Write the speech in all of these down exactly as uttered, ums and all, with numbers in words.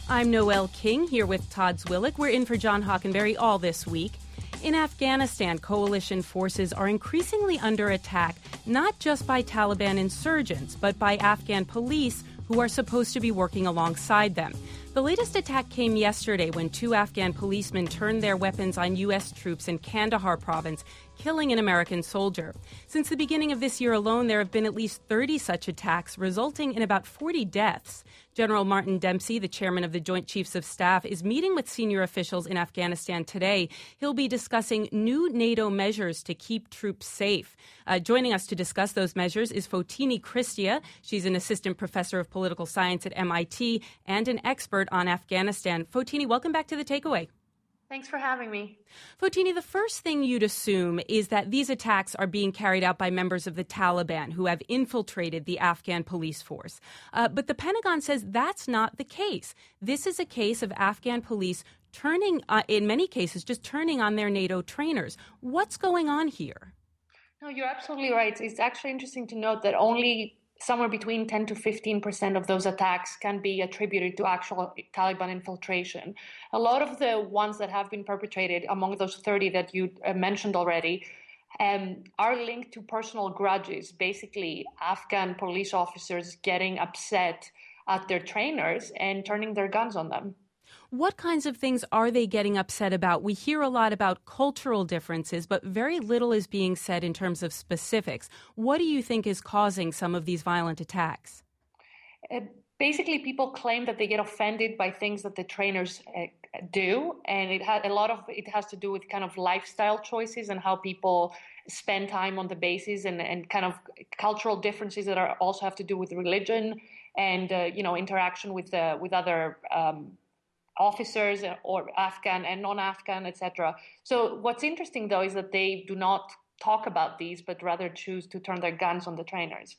I'm Noelle King here with Todd Zwillich. We're in for John Hockenberry all this week. In Afghanistan, coalition forces are increasingly under attack, not just by Taliban insurgents, but by Afghan police who are supposed to be working alongside them. The latest attack came yesterday when two Afghan policemen turned their weapons on U S troops in Kandahar province, killing an American soldier. Since the beginning of this year alone, there have been at least thirty such attacks, resulting in about forty deaths. General Martin Dempsey, the chairman of the Joint Chiefs of Staff, is meeting with senior officials in Afghanistan today. He'll be discussing new NATO measures to keep troops safe. Uh, joining us to discuss those measures is Fotini Christia. She's an assistant professor of political science at M I T and an expert on Afghanistan. Fotini, welcome back to The Takeaway. Thanks for having me. Fotini, the first thing you'd assume is that these attacks are being carried out by members of the Taliban who have infiltrated the Afghan police force. Uh, but the Pentagon says that's not the case. This is a case of Afghan police turning, uh, in many cases, just turning on their NATO trainers. What's going on here? No, you're absolutely right. It's actually interesting to note that only somewhere between ten to fifteen percent of those attacks can be attributed to actual Taliban infiltration. A lot of the ones that have been perpetrated among those thirty that you uh, mentioned already um, are linked to personal grudges, basically Afghan police officers getting upset at their trainers and turning their guns on them. What kinds of things are they getting upset about? We hear a lot about cultural differences, but very little is being said in terms of specifics. What do you think is causing some of these violent attacks? Uh, basically, people claim that they get offended by things that the trainers uh, do, and it has a lot of it has to do with kind of lifestyle choices and how people spend time on the bases, and, and kind of cultural differences that are also have to do with religion and uh, you know interaction with uh, with other. Um, officers or Afghan and non-Afghan, et cetera. So what's interesting, though, is that they do not talk about these, but rather choose to turn their guns on the trainers.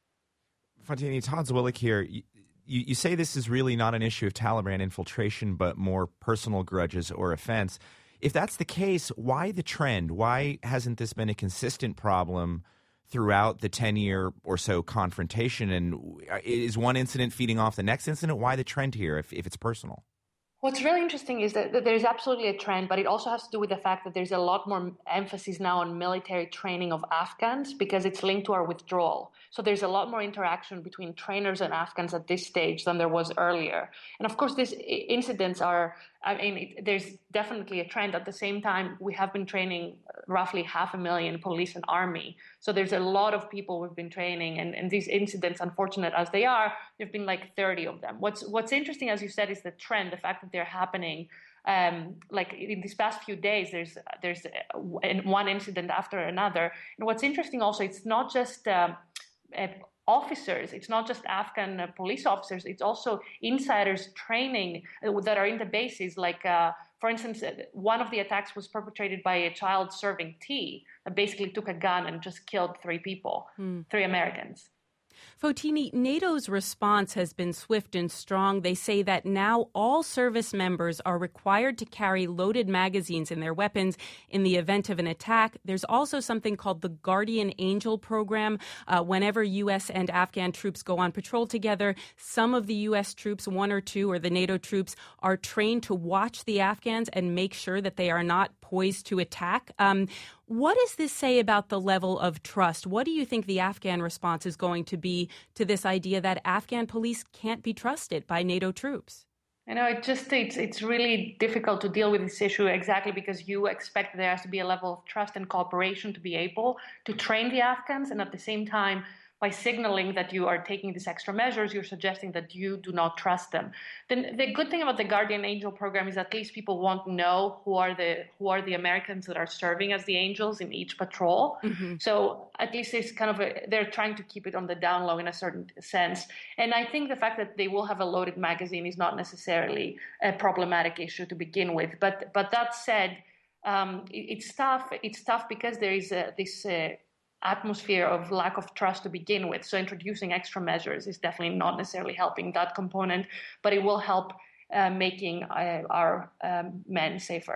Fotini, Todd Zwillich here. You, you say this is really not an issue of Taliban infiltration, but more personal grudges or offense. If that's the case, why the trend? Why hasn't this been a consistent problem throughout the ten-year or so confrontation? And is one incident feeding off the next incident? Why the trend here if, if it's personal? What's really interesting is that there's absolutely a trend, but it also has to do with the fact that there's a lot more emphasis now on military training of Afghans because it's linked to our withdrawal. So there's a lot more interaction between trainers and Afghans at this stage than there was earlier. And of course, these incidents are, I mean, it, there's definitely a trend. At the same time, we have been training roughly half a million police and army. So there's a lot of people we've been training. And, and these incidents, unfortunate as they are, there have been like thirty of them. What's what's interesting, as you said, is the trend, the fact that they're happening. Um, like in these past few days, there's there's one incident after another. And what's interesting also, it's not just uh, uh, officers, it's not just Afghan uh, police officers, it's also insiders training uh, that are in the bases. Like, uh, for instance, uh, one of the attacks was perpetrated by a child serving tea that basically took a gun and just killed three people, mm. three Americans. Fotini, NATO's response has been swift and strong. They say that now all service members are required to carry loaded magazines in their weapons in the event of an attack. There's also something called the Guardian Angel program. Uh, whenever U S and Afghan troops go on patrol together, some of the U S troops, one or two, or the NATO troops, are trained to watch the Afghans and make sure that they are not poised to attack. Um, what does this say about the level of trust? What do you think the Afghan response is going to be to this idea that Afghan police can't be trusted by NATO troops? You know, it just it's it's really difficult to deal with this issue exactly because you expect there has to be a level of trust and cooperation to be able to train the Afghans, and at the same time, by signaling that you are taking these extra measures, you're suggesting that you do not trust them. Then the good thing about the Guardian Angel program is at least people won't know who are the who are the Americans that are serving as the angels in each patrol. Mm-hmm. So at least it's kind of a, they're trying to keep it on the down low in a certain sense. And I think the fact that they will have a loaded magazine is not necessarily a problematic issue to begin with. But but that said, um, it, it's tough. It's tough because there is a, this. Uh, atmosphere of lack of trust to begin with. So introducing extra measures is definitely not necessarily helping that component, but it will help uh, making uh, our um, men safer.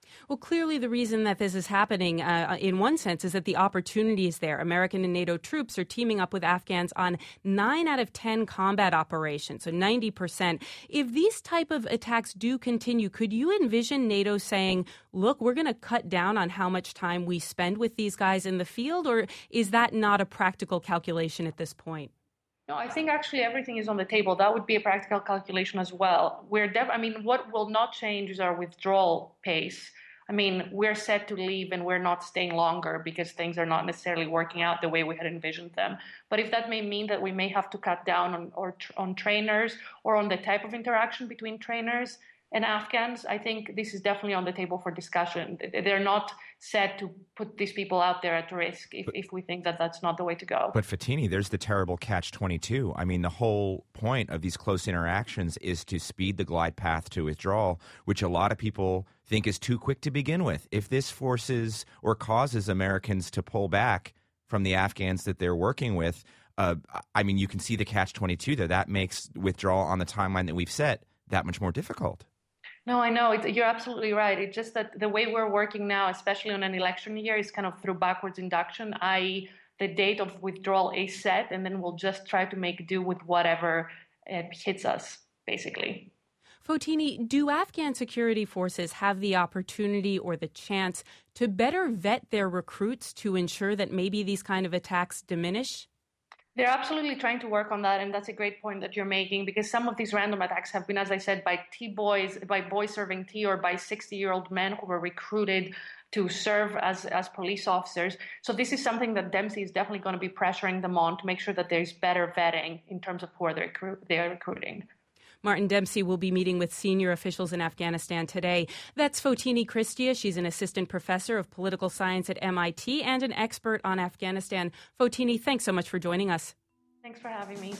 Well, clearly the reason that this is happening, uh, in one sense, is that the opportunity is there. American and NATO troops are teaming up with Afghans on nine out of ten combat operations, so ninety percent. If these type of attacks do continue, could you envision NATO saying, look, we're going to cut down on how much time we spend with these guys in the field, or is that not a practical calculation at this point? No, I think actually everything is on the table. That would be a practical calculation as well. We're def- I mean, what will not change is our withdrawal pace. I mean, we're set to leave and we're not staying longer because things are not necessarily working out the way we had envisioned them. But if that may mean that we may have to cut down on or tr- on trainers or on the type of interaction between trainers and Afghans, I think this is definitely on the table for discussion. They're not set to put these people out there at risk if, if we think that that's not the way to go. But Fontini, there's the terrible catch twenty-two. I mean, the whole point of these close interactions is to speed the glide path to withdrawal, which a lot of people think is too quick to begin with. If this forces or causes Americans to pull back from the Afghans that they're working with, uh, I mean, you can see the catch twenty-two there. That makes withdrawal on the timeline that we've set that much more difficult. No, I know. It, you're absolutely right. It's just that the way we're working now, especially on an election year, is kind of through backwards induction, that is the date of withdrawal is set, and then we'll just try to make do with whatever uh, hits us, basically. Fontini, do Afghan security forces have the opportunity or the chance to better vet their recruits to ensure that maybe these kind of attacks diminish? They're absolutely trying to work on that, and that's a great point that you're making, because some of these random attacks have been, as I said, by T-boys, by boys serving tea, or by sixty-year-old men who were recruited to serve as, as police officers. So this is something that Dempsey is definitely going to be pressuring them on to make sure that there's better vetting in terms of who are they recru- they are recruiting. Martin Dempsey will be meeting with senior officials in Afghanistan today. That's Fontini Cristea. She's an assistant professor of political science at M I T and an expert on Afghanistan. Fontini, thanks so much for joining us. Thanks for having me.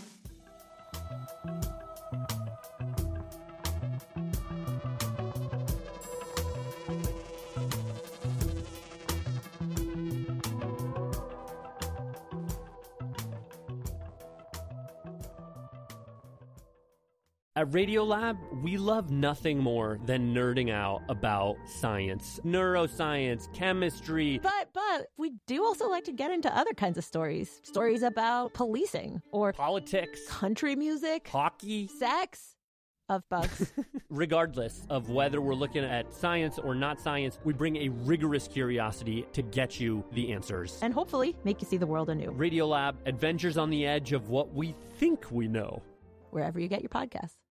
At Radiolab, we love nothing more than nerding out about science, neuroscience, chemistry. But, but, we do also like to get into other kinds of stories. Stories about policing or politics, country music, hockey, sex, of bugs. Regardless of whether we're looking at science or not science, we bring a rigorous curiosity to get you the answers. And hopefully make you see the world anew. Radiolab, adventures on the edge of what we think we know. Wherever you get your podcasts.